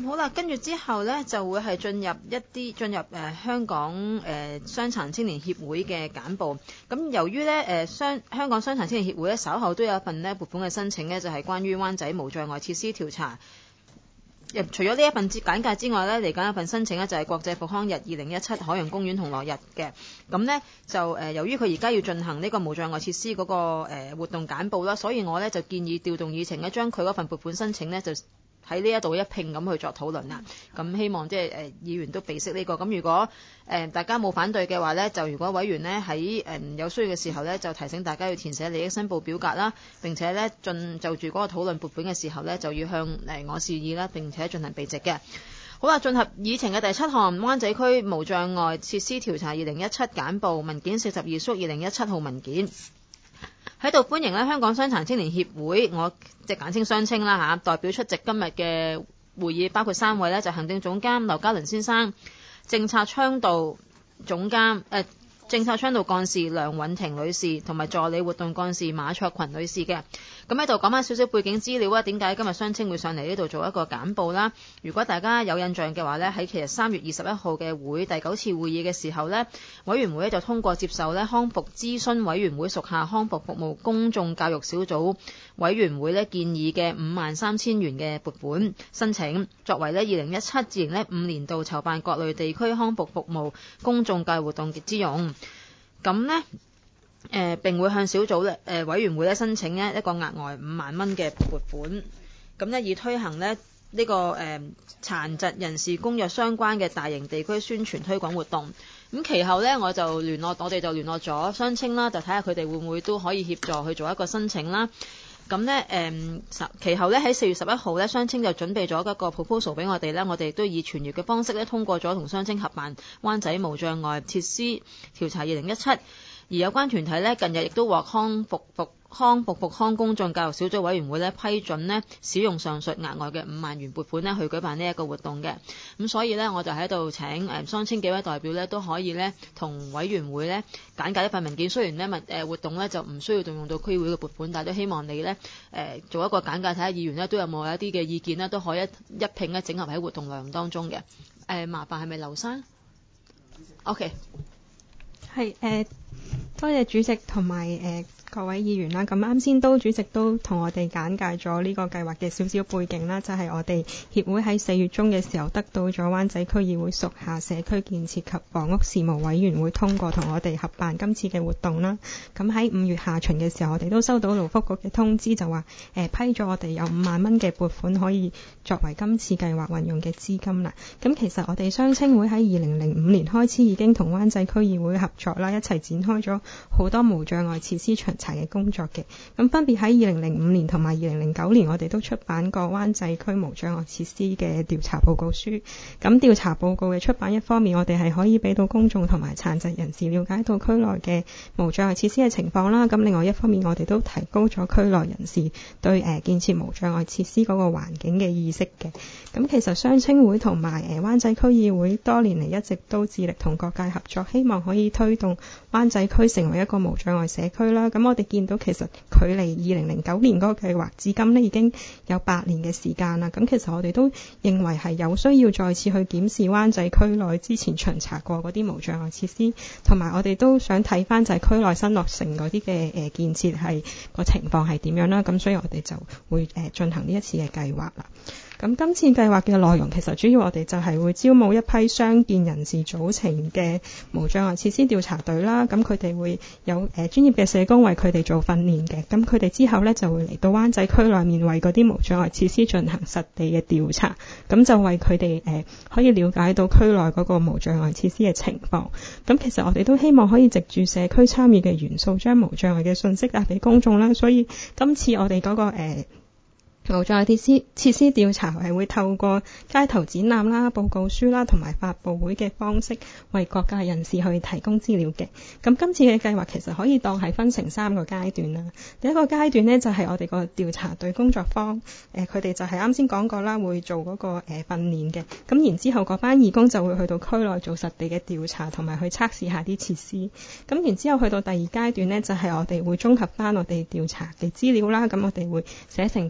好啦，跟住之後呢，就會係進入香港傷殘青年協會嘅簡報。咁由於呢香港傷殘青年協會呢，稍後都有一份呢撥款嘅申請呢，就係關於灣仔無障礙設施調查。除咗呢一份簡介之外呢，嚟緊一份申請呢，就係國際復康日2017海洋公園同樂日嘅。咁呢，就由於佢而家要進行呢個無障礙設施嗰個活動簡報啦，所以我呢，就建議調動議程呢，將佢嗰份撥款申請呢，就喺呢一度一併咁去作討論啦。咁希望即係議員都備悉呢個。咁如果大家冇反對嘅話呢，就如果委員呢喺有需要嘅時候呢，就提醒大家要填寫利益申報表格啦。並且呢就住嗰個討論撥款嘅時候呢，就要向我示意啦，並且進行備席嘅。好啦，進入議程嘅第7項，灣仔區無障礙設施調查2017簡報文件42縮2017號文件。喺度歡迎咧香港傷殘青年協會，我即係簡稱雙青啦嚇，代表出席今日嘅會議，包括3位呢，就行政總監劉嘉倫先生、政策倡導幹事梁韻婷女士同埋助理活動幹事馬卓群女士嘅。咁喺度講翻少少背景資料啊，點解今日雙青會上嚟呢度做一個簡報啦？如果大家有印象嘅話呢，喺其實3月21號嘅會第9次會議嘅時候呢，委員會就通過接受呢康復諮詢委員會屬下康復服務公眾教育小組委員會呢建議嘅53,000元嘅撥款申請，作為呢2017至2015年度籌辦各類地區康復服務公眾教育活動之用。咁呢並會向小組委員會申請一個額外5萬蚊嘅撥款，咁呢以推行呢個殘疾人士公約相關嘅大型地區宣傳推廣活動。咁其後呢，我哋就聯絡咗雙青啦，就睇下佢哋會唔會都可以協助去做一個申請啦。咁呢其後呢，喺4月11號呢，雙青就準備咗一個 proposal 俾我哋呢，我哋都以傳閱嘅方式呢通過咗同雙青合辦灣仔無障礙設施調查2017。而有關團體呢，近日亦都獲康復公眾教育小組委員會呢批准呢使用上述額外嘅5萬元撥款呢去舉辦呢一個活動嘅。咁所以呢，我就喺度請雙青幾位代表呢都可以呢同委員會呢簡介一份文件。雖然呢活動呢就唔需要動用到區會嘅撥款，但係都希望你呢做一個簡介，睇下議員呢都有冇一啲嘅意見呢，都可以一併呢整合喺活動內容當中嘅。麻煩係咪劉生 ？OK， 係多謝主席同埋各位議員啦。咁啱先主席都同我哋簡介咗呢個計劃嘅少少背景啦，就係我哋協會喺4月中嘅時候得到咗灣仔區議會屬下社區建設及房屋事務委員會通過同我哋合辦今次嘅活動啦。咁喺5月下旬嘅時候，我哋都收到勞福局嘅通知，就話批咗我哋有5萬蚊嘅撥款可以作為今次計劃運用嘅資金啦。咁其實我哋雙青會喺2005年開始已經同灣仔區議會合作啦，一齊展開咗好多無障礙設施巡查嘅工作嘅。咁分別喺2005年同埋2009年，我哋都出版過灣仔區無障礙設施嘅調查報告書。咁調查報告嘅出版，一方面我哋係可以俾到公眾同埋殘疾人士了解到區內嘅無障礙設施嘅情況啦。咁另外一方面，我哋都提高咗區內人士對建設無障礙設施嗰個環境嘅意識嘅。咁其實雙青會同埋灣仔區議會多年嚟一直都致力同各界合作，希望可以推動灣仔區成為一個無障礙社區啦。咁我哋見到其實距離2009年嗰個計劃至今呢已經有8年嘅時間啦。咁其實我哋都認為係有需要再次去檢視灣仔區內之前巡查過嗰啲無障礙設施，同埋我哋都想睇翻就係區內新落成嗰啲嘅建設係個情況係點樣啦。咁所以我哋就會進行呢一次嘅計劃啦。咁今次計劃嘅內容其實主要我哋就係會招募一批傷健人士組成嘅無障礙設施調查隊啦。咁佢哋會有專業嘅社工為佢哋做訓練嘅。咁佢哋之後呢，就會嚟到灣仔區內面為嗰啲無障礙設施進行實地嘅調查。咁就為佢哋可以了解到區內嗰個無障礙設施嘅情況。咁其實我哋都希望可以藉住社區參與嘅元素，將無障礙嘅信息帶俾公眾啦。所以今次我哋嗰個無障礙設施調查係會透過街頭展覽啦、報告書啦同埋發佈會嘅方式，為各界人士去提供資料嘅。咁今次嘅計劃其實可以當係分成3個階段啦。第一個階段呢，就係我哋個調查隊工作坊，佢哋就係啱先講過啦，會做嗰個訓練嘅。咁然之後嗰班義工就會去到區內做實地嘅調查，同埋去測試下啲設施。咁然之後去到第2階段呢，就係我哋會綜合翻我哋調查嘅資料啦。咁我哋會寫成報告書。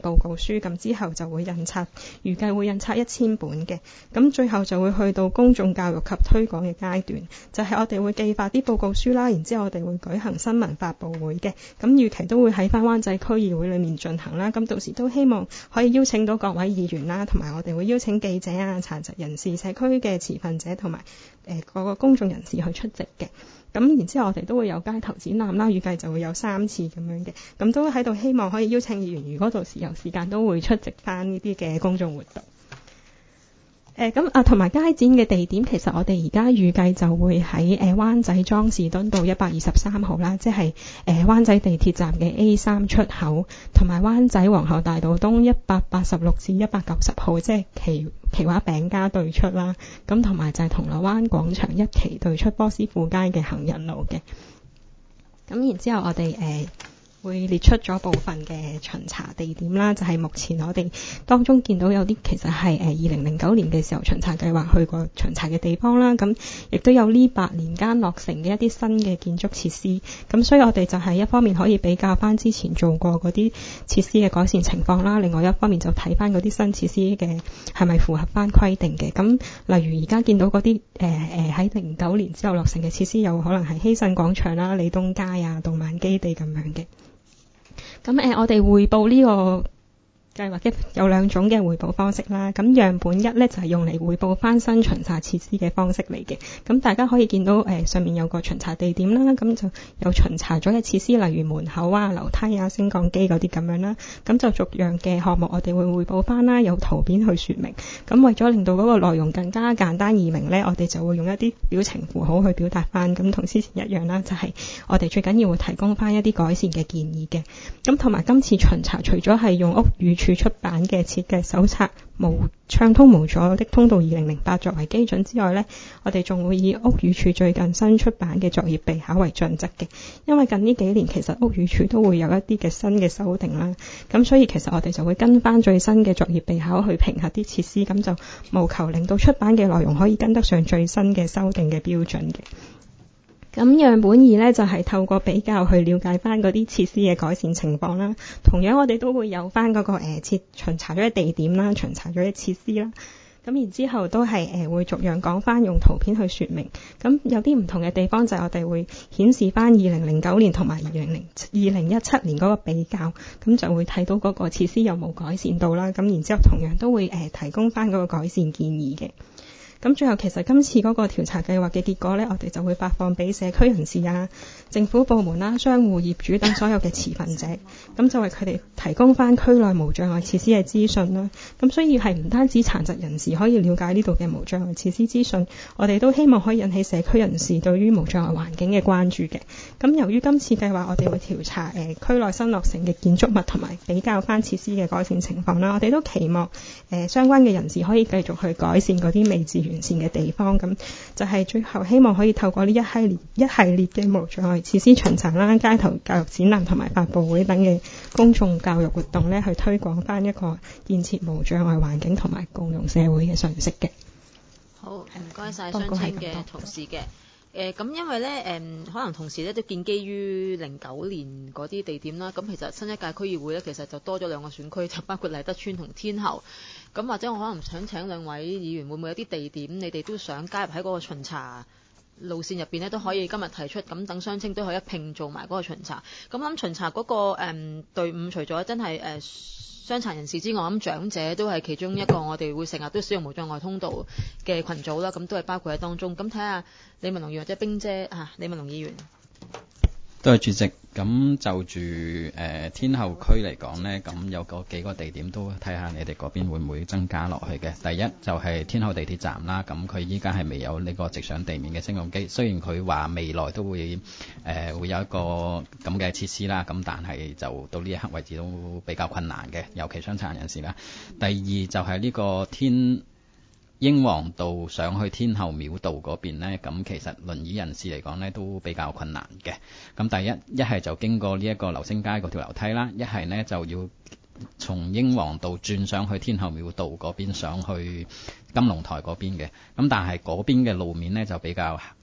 書，咁之後就會印刷，預計會印刷1000本嘅。咁最後就會去到公眾教育及推廣嘅階段，就係我哋會寄發啲報告書啦，然之後我哋會舉行新聞發佈會嘅。咁預期都會喺翻灣仔區議會裏面進行啦。咁到時都希望可以邀請到各位議員啦，同埋我哋會邀請記者啊、殘疾人士、社區嘅持份者同埋各個公眾人士去出席嘅。咁然之後我哋都會有街頭展覽啦，預計就會有3次咁樣嘅。咁都喺度希望可以邀請議員，如果到時有時間都會出席翻呢啲嘅公眾活動。同埋街展嘅地點，其實我哋而家預計就會喺灣仔莊士敦道123號啦，即係灣仔地鐵站嘅 A3 出口，同埋灣仔皇后大道東186至190號，即係奇華餅家對出啦。咁同埋就係銅鑼灣廣場1期對出波斯富街嘅行人路嘅。咁然之後我哋會列出咗部分嘅巡查地點啦，就係目前我哋當中見到有啲其實係2009年嘅時候巡查計劃去過巡查嘅地方啦，咁亦都有呢8年間落成嘅一啲新嘅建築設施，咁所以我哋就係一方面可以比較翻之前做過嗰啲設施嘅改善情況啦，另外一方面就睇翻嗰啲新設施嘅係咪符合翻規定嘅。咁例如而家見到嗰啲喺09年之後落成嘅設施，有可能係希慎廣場啦、利東街啊、動漫基地咁樣嘅。咁我哋匯報呢個計劃有2種嘅匯報方式啦。咁樣本1呢，就係用嚟匯報翻新巡查設施嘅方式嚟嘅。咁大家可以見到上面有個巡查地點啦，咁就有巡查咗嘅設施，例如門口啊、樓梯啊、升降機嗰啲咁樣啦。咁就逐樣嘅項目我哋會匯報翻啦，有圖片去說明。咁為咗令到嗰個內容更加簡單易明呢，我哋就會用一啲表情符號去表達翻。咁同之前一樣啦，就係我哋最緊要會提供翻一啲改善嘅建議嘅。咁同埋今次巡查除咗係用屋宇署出版嘅設計手冊暢通無阻的通道2008作為基準之外呢，我哋仲會以屋宇署最近新出版嘅作業備考為準則嘅。因為近呢幾年其實屋宇署都會有一啲嘅新嘅修訂啦，咁所以其實我哋就會跟翻最新嘅作業備考去評核啲設施，咁就務求令到出版嘅內容可以跟得上最新嘅修訂嘅標準嘅。咁樣本2呢，就係透過比較去了解翻嗰啲設施嘅改善情況啦。同樣我哋都會有翻嗰個巡查咗嘅地點啦、巡查咗嘅設施啦。咁然之後都係會逐樣講翻，用圖片去說明。咁有啲唔同嘅地方就係我哋會顯示翻2009年同埋2017年嗰個比較，咁就會睇到嗰個設施有冇改善到啦。咁然之後同樣都會提供翻嗰個改善建議嘅。咁最後其實今次嗰個調查計劃嘅結果呢，我哋就會發放俾社區人士啊、政府部門啦、商戶、業主等所有嘅持份者，咁就為佢哋提供翻區內無障礙設施嘅資訊啦。咁所以係唔單止殘疾人士可以了解呢度嘅無障礙設施資訊，我哋都希望可以引起社區人士對於無障礙環境嘅關注嘅。咁由於今次計劃我哋會調查區內新落成嘅建築物同埋比較翻設施嘅改善情況啦，我哋都期望相關嘅人士可以繼續去改善嗰啲未至完善嘅地方，咁就係最後希望可以透過呢一系列嘅無障礙設施巡查啦、街頭教育展覽同埋發佈會等嘅公眾教育活動呢，去推廣翻一個建設無障礙環境同埋共融社會嘅信息嘅。 好，唔該晒雙清嘅同事嘅。咁因為咧可能同時咧都建基於09年嗰啲地點啦，咁其實新一屆區議會咧其實就多咗2個選區，就包括麗德邨同天后。咁或者我可能想請2位議員，會唔會有啲地點你哋都想加入喺嗰個巡查路線入邊咧，都可以今日提出，咁等雙清都可以一併做埋嗰個巡查。咁諗巡查嗰個隊伍，除咗真係傷殘人士之外，咁長者都係其中一個我哋會成日都使用無障礙通道嘅群組啦，咁都係包括喺當中。咁睇下李文龍議員或者冰姐李文龍議員。 多謝主席。咁就住天后區嚟講呢，咁有幾個地點都睇下你哋嗰邊會唔會增加落去嘅。第一就係天后地鐵站啦，咁佢依家係未有呢個直上地面嘅升降機，雖然佢話未來都會會有一個咁嘅設施啦，咁但係就到呢一刻為止都比較困難嘅，尤其傷殘人士啦。第二就係呢個英皇道上去天后廟道嗰邊呢，咁其實輪椅人士嚟講呢都比較困難嘅。咁第一係就經過呢一個流星街嗰條樓梯啦，一係呢就要從英皇道轉上去天后廟道嗰邊上去金龍台嗰邊嘅。咁但係嗰邊嘅路面呢就比較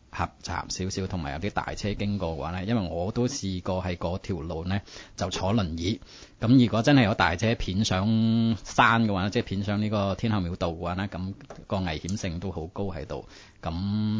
狹窄少少，同埋有啲大車經過嘅話呢，因為我都試過喺嗰條路呢就坐輪椅，咁如果真係有大車片上山嘅話，即係片上呢個天后廟道嘅話呢，咁個危險性都好高喺度。咁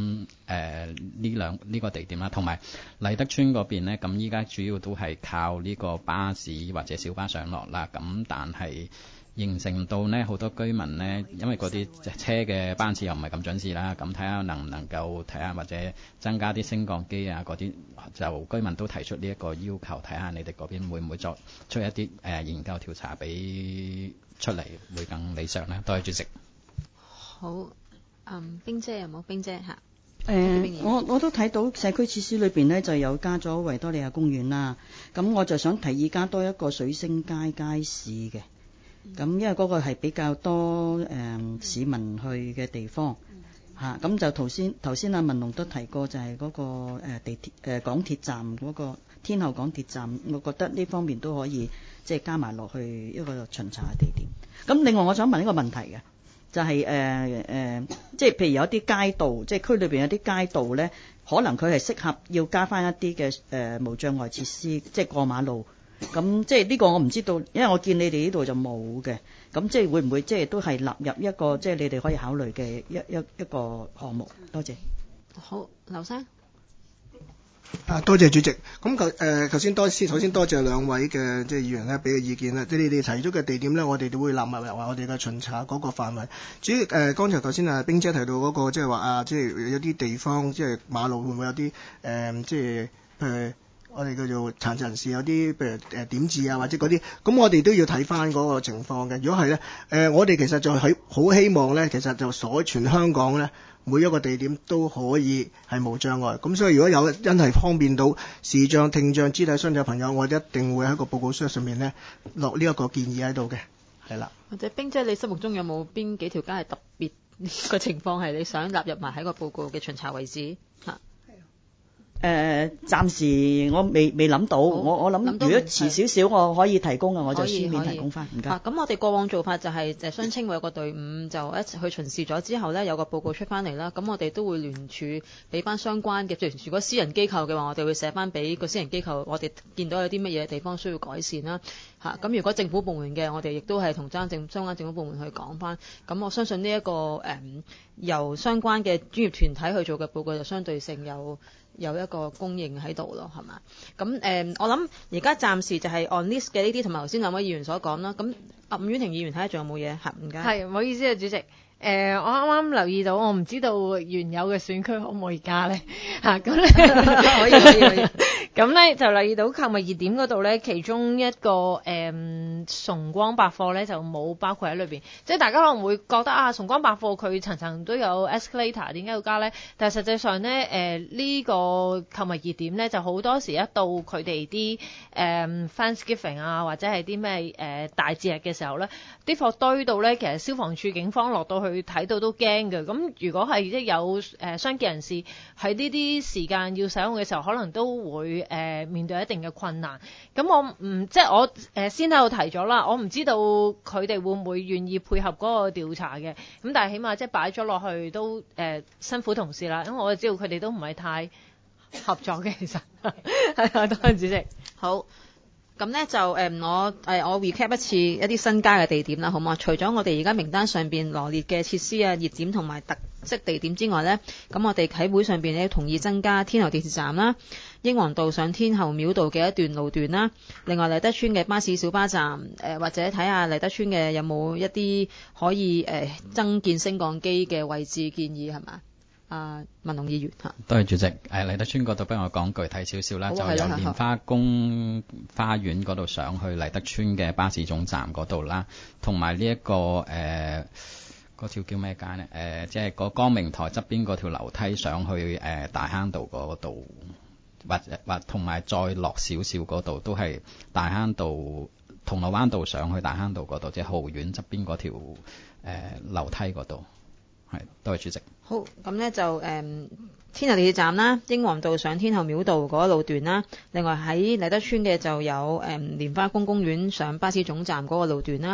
呢個地點啦，同埋麗德邨嗰邊呢，咁依家主要都係靠呢個巴士或者小巴上落啦，咁但係形成到呢好多居民呢，因為嗰啲車嘅班次又唔係咁準時啦，咁睇下能唔能夠睇下或者增加啲升降機啊嗰啲，就居民都提出呢一個要求，睇下你哋嗰邊會唔會作出一啲研究調查俾出嚟，會更理想呢？多謝主席。 好，冰姐有冇？冰姐嚇。 我都睇到社區設施裏邊呢就有加咗維多利亞公園啦，咁我就想提議加多一個水星街街市嘅。咁因為嗰個係比較多市民去嘅地方嚇，咁就頭先阿文龍都提過，就係嗰個港鐵站嗰個天后港鐵站，我覺得呢方面都可以即係加埋落去一個巡查嘅地點。咁另外我想問一個問題嘅，就係即係譬如有啲街道，即係區裏邊有啲街道呢，可能佢係適合要加翻一啲嘅無障礙設施，即係過馬路。咁即係呢個我唔知道，因為我見你哋呢度就冇嘅。咁即係會唔會即係都係納入一個即係你哋可以考慮嘅一個項目？多謝。 好，劉生。 多謝主席。咁首先多謝兩位嘅即係議員咧俾嘅意見啦。即係你哋提出嘅地點咧，我哋都會納入為我哋嘅巡查嗰個範圍。至於剛才頭先冰姐提到嗰個即係話即係有啲地方即係馬路會唔會有啲即係我哋叫做殘疾人士有啲譬如點字啊或者嗰啲，咁我哋都要睇翻嗰個情況嘅。如果係咧，我哋其實就係好希望咧，其實就全香港咧每一個地點都可以係無障礙。咁所以如果有真係方便到視障、聽障、肢體傷殘朋友，我哋一定會喺個報告書上面咧落呢一個建議喺度嘅，係啦。 或者冰姐，你心目中有冇邊幾條街係特別個情況係你想納入埋喺個報告嘅巡查位置嚇？ 暫時我未諗到，我諗如果遲少少我可以提供嘅，我就書面提供翻。唔該。 咁我哋過往做法就係雙清會有個隊伍就一齊去巡視咗之後呢，有個報告出翻嚟啦。咁我哋都會聯署俾翻相關嘅，譬如如果私人機構嘅話，我哋會寫翻俾個私人機構，我哋見到有啲乜嘢地方需要改善啦。咁如果政府部門嘅，我哋亦都係同相關政府部門去講翻。咁我相信呢一個由相關嘅專業團體去做嘅報告就相對性有一個供應喺度咯，係嘛？咁我諗而家暫時就係 on list 嘅呢啲，同埋頭先兩位議員所講啦。咁伍婉婷議員睇下仲有冇嘢嚇？唔該。 係，唔好意思啊，主席。我啱啱留意到，我唔知道原有嘅選區可唔可以加咧咁咧可以。 咁咧就留意到購物熱點嗰度咧，其中一個崇光百貨咧就冇包括喺裏邊。即係大家可能會覺得崇光百貨佢層層都有 escalator，點解要加咧？但係實際上咧呢個購物熱點咧就好多時一到佢哋啲Thanksgiving 啊或者係啲咩大節日嘅時候咧，啲貨堆到咧，其實消防處警方落到去睇到都驚嘅。咁如果係即係有傷健人士喺呢啲時間要使用嘅時候，可能都會面對一定嘅困難。咁我先喺度提咗啦，我唔知道佢哋會唔會願意配合嗰個調查嘅。咁但係起碼即係擺咗落去都辛苦同事啦，因為我知道佢哋都唔係太合作嘅，其實係啊，多謝主席。 好。咁呢就我 recap 一次一啲新加嘅地點啦，好嘛？除咗我哋而家名單上邊羅列嘅設施啊、熱點同埋特色地點之外呢，咁我哋喺會上邊呢同意增加天后地鐵站啦、英皇道上天后廟道嘅一段路段啦，另外麗德邨嘅巴士小巴站或者睇下麗德邨嘅有冇一啲可以增建升降機嘅位置建議係嘛？文龍議員嚇， 多謝主席。麗德邨嗰度，不如我講具體少少啦，就由蓮花宮花園嗰度上去麗德邨嘅巴士總站嗰度啦，同埋呢一個嗰條叫咩街呢？即係個光明台側邊嗰條樓梯上去大坑道嗰度，或同埋再落少少嗰度都係大坑道銅鑼灣道上去大坑道嗰度，即係豪苑側邊嗰條樓梯嗰度。係，多謝主席。 好，咁呢就天后地鐵站啦，英皇道上天后廟道嗰路段啦，另外喺麗德邨嘅就有蓮花宮公園上巴士總站嗰個路段啦，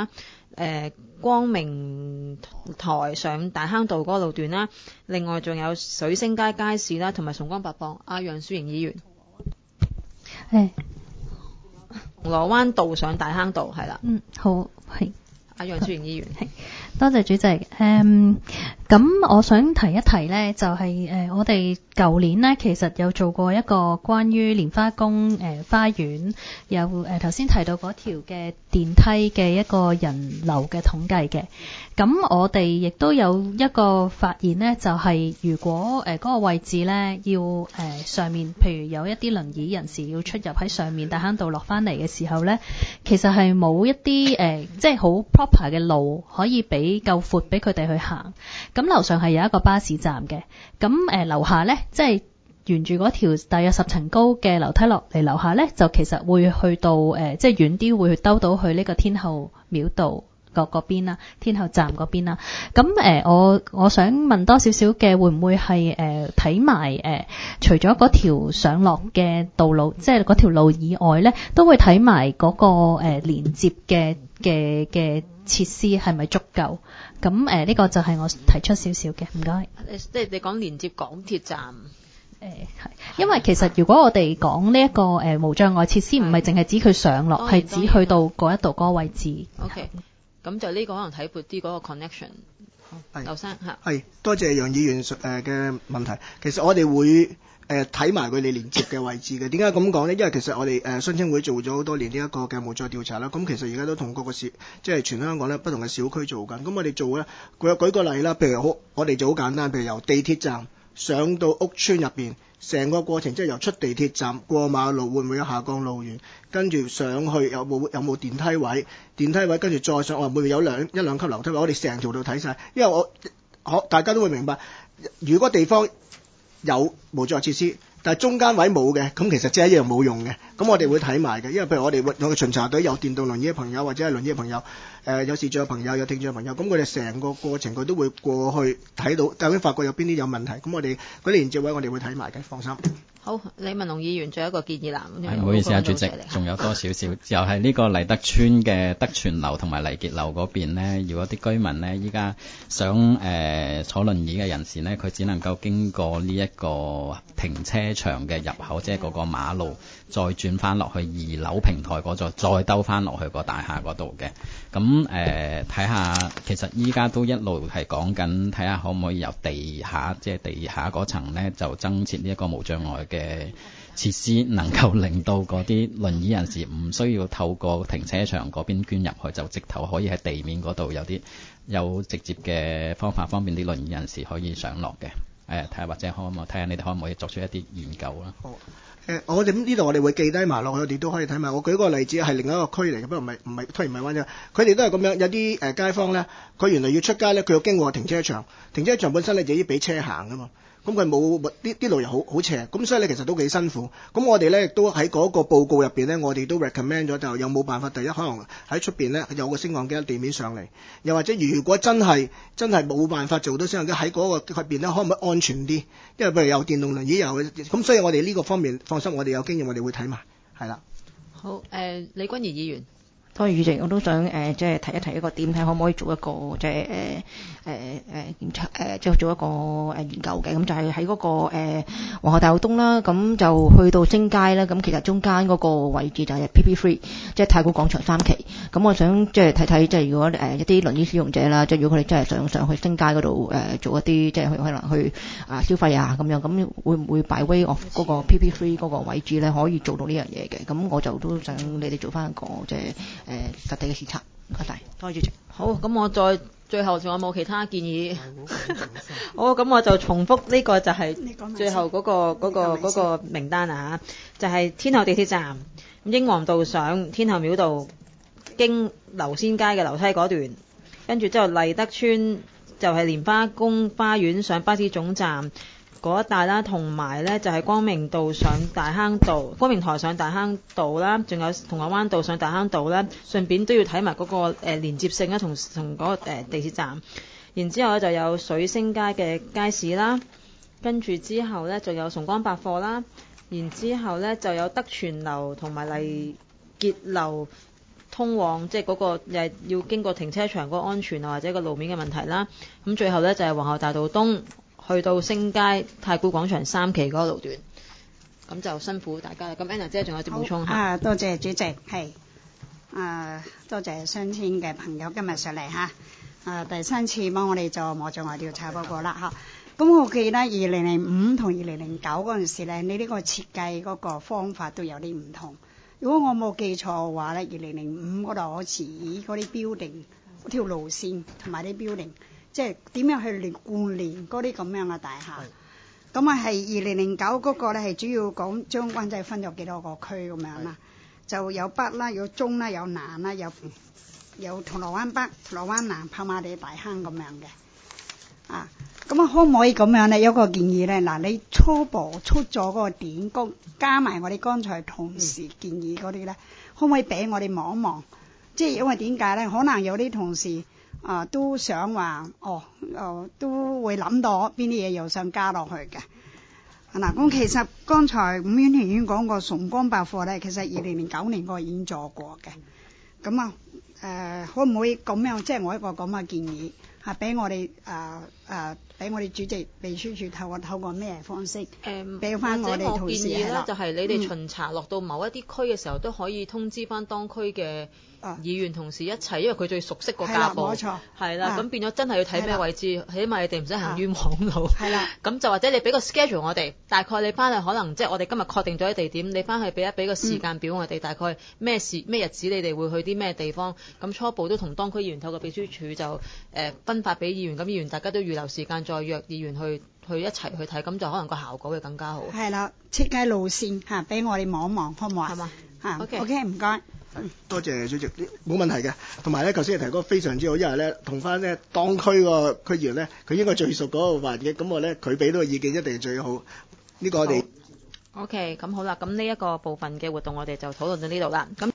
光明台上大坑道嗰個路段啦，另外仲有水星街街市啦，同埋崇光百貨。楊雪瑩議員， 銅銅鑼灣道上大坑道係啦。 好，係。 楊雪瑩議員， 多謝主席。咁我想提一提呢，就係我哋舊年呢，其實有做過一個關於蓮花宮花園有頭先提到嗰條嘅電梯嘅一個人流嘅統計嘅。咁我哋亦都有一個發現呢，就係如果嗰個位置呢，要上面，譬如有一啲輪椅人士要出入喺上面大坑道落返嚟嘅時候呢，其實係冇一啲即係好 proper 嘅路可以俾夠闊俾佢哋去行。咁樓上係有一個巴士站嘅，咁樓下呢，即係沿住嗰條大約10層高嘅樓梯落嚟，樓下呢，就其實會去到即係遠啲會兜到去呢個天后廟道嗰邊啦，天后站嗰邊啦。咁我想問多少少嘅，會唔會係睇埋除咗嗰條上落嘅道路，即係嗰條路以外呢，都會睇埋嗰個連接嘅設施係咪足夠？咁呢個就係我提出少少嘅，唔該。 即係你講連接港鐵站。 係，因為其實如果我哋講呢一個無障礙設施，唔係淨係指佢上落，係指去到嗰一度嗰個位置。 OK，咁就呢個可能睇闊啲嗰個 connection。劉生嚇。 係，多謝楊議員嘅問題。其實我哋會睇埋佢哋連接嘅位置嘅。點解咁講呢？因為其實我哋商青會做咗好多年呢一個嘅無障調查啦。咁其實而家都同各個市，即係全香港咧不同嘅小區做緊。咁我哋做咧，舉個例啦，譬如我哋就好簡單，譬如由地鐵站上到屋邨入邊，成個過程即係由出地鐵站過馬路，會唔會有下降路緣？跟住上去有冇電梯位？電梯位跟住再上，會唔會有一兩級樓梯位？我哋成條路睇晒，因為大家都會明白，如果地方有無障礙設施，但係中間位冇嘅，咁其實即係一樣冇用嘅。咁我哋會睇埋嘅，因為譬如我哋巡查隊有電動輪椅嘅朋友，或者係輪椅嘅朋友，有視障嘅朋友，有聽障嘅朋友，咁佢哋成個過程佢都會過去睇到，究竟發覺有邊啲有問題，咁我哋嗰啲連接位我哋會睇埋嘅，放心。 好，李文龍議員仲有一個建議啦。 唔好意思啊，主席，仲有多少少，又係呢個麗德邨嘅德全樓同埋麗傑樓嗰邊呢，如果啲居民呢依家想坐輪椅嘅人士呢，佢只能夠經過呢一個停車場嘅入口，即係嗰個馬路，再轉翻落去2樓平台嗰座，再兜翻落去個大廈嗰度嘅。咁睇下，其實依家都一路係講緊，睇下可唔可以由地下，即係地下嗰層呢，就增設呢一個無障礙嘅設施，能夠令到嗰啲輪椅人士唔需要透過停車場嗰邊捐入去，就直頭可以喺地面嗰度有直接嘅方法，方便啲輪椅人士可以上落嘅。睇下或者睇下你哋可唔可以作出一啲研究啦。 好。我哋呢度我哋會記低埋落去，我哋都可以睇埋。我舉個例子係另一個區嚟嘅，不過唔係推唔係灣啫。佢哋都係咁樣，有啲街坊咧，佢原來要出街咧，佢要經過停車場，停車場本身咧就要俾車行噶嘛。咁佢冇啲路又好斜，咁所以咧其實都幾辛苦。咁我哋咧亦都喺嗰個報告入邊咧，我哋都 recommend 咗，就有冇辦法？第一可能喺出邊咧有個升降機喺地面上嚟，又或者如果真係冇辦法做到升降機喺嗰個入邊咧，可唔可以安全啲？因為譬如有電動輪椅有咁，所以我哋呢個方面放心，我哋有經驗，我哋會睇埋，係啦。 好，李君儀議員。 多謝主席，我都想即係提一提一個點，睇可唔可以做一個即係檢測即係做一個研究嘅。咁就係喺嗰個皇后大道東啦，咁就去到星街啦。咁其實中間嗰個位置就係 PP3，即係太古廣場3期。咁我想即係睇睇，即係如果一啲輪椅使用者啦，即係如果佢哋真係想上去星街嗰度做一啲即係可能去消費啊咁樣，咁會唔會 by way of 嗰個 PP3 嗰個位置咧可以做到呢樣嘢嘅？咁我就都想你哋做翻一個即係實地嘅視察，唔該晒，多謝主席。 好，咁我最後仲有冇其他建議？好，咁我就重複呢個就係最後嗰個名單啊，就係天后地鐵站、英皇道上天后廟道經流仙街嘅樓梯嗰段，跟住之後麗德邨就係蓮花宮花園上巴士總站嗰一帶啦，同埋咧就係光明道上大坑道、光明台上大坑道啦，仲有銅鑼灣道上大坑道啦，順便都要睇埋嗰個連接性啦，同嗰個地鐵站。然之後咧就有水星街嘅街市啦，跟住之後咧就有崇光百貨啦，然之後咧就有德全樓同埋麗傑樓通往即係嗰個又係要經過停車場嗰個安全啊，或者個路面嘅問題啦。咁最後呢，就係皇后大道東去到星街太古廣場3期嗰個路段。咁就辛苦大家啦。咁 Anna 姐仲有啲補充下？ 多謝主席，係多謝雙千嘅朋友今日上嚟嚇。第3次幫我哋做無障礙調查報告啦嚇。咁我記得2005同2009嗰陣時咧，你呢個設計嗰個方法都有啲唔同。如果我冇記錯嘅話咧，2005嗰度好似以嗰啲 building 嗰條路線同埋啲 building， 即係點樣去貫連嗰啲咁樣嘅大廈。咁啊係2009嗰個咧係主要講將灣仔分咗幾多個區咁樣啦，就有北啦，有中啦，有南啦，有銅鑼灣北、銅鑼灣南、跑馬地、大坑咁樣嘅。咁可唔可以咁樣咧？有個建議咧，嗱，你初步出咗嗰個點工，加埋我哋剛才同事建議嗰啲咧，可唔可以俾我哋望一望？即係因為點解咧？可能有啲同事都想話，都會諗到邊啲嘢又想加落去嘅。嗱，咁其實剛才伍婉婷已經講過崇光百貨咧，其實2009年嗰個已經做過嘅。咁可唔可以咁樣？即係我一個咁嘅建議。俾我哋俾我哋主席秘書處透過咩方式俾翻我哋同事係啦。 就係你哋巡查落到某一啲區嘅時候，都可以通知翻當區嘅議員同事一齊，因為佢最熟悉個架步。 冇錯。係啦，咁變咗真係要睇咩位置，起碼你哋唔使行冤枉路。 係啦。 咁就或者你俾個 schedule 我哋，大概你翻去可能即係我哋今日確定咗啲地點，你翻去俾個時間表我哋，大概咩日子你哋會去啲咩地方？咁初步都同當區議員透過秘書處就分發俾議員，咁議員大家都預留時間再約議員去一齊去睇，咁就可能個效果會更加好。 係啦，設計路線俾我哋望一望，好唔好啊？ 係嘛 ？OK，唔該。 多謝主席，冇問題嘅。同埋咧，頭先你提嗰個非常之好，因為咧同翻咧當區個區議員咧，佢應該最熟嗰個環境，咁我咧佢俾到嘅意見一定係最好。呢個我哋 OK，咁好啦，咁呢一個部分嘅活動我哋就討論到呢度啦。咁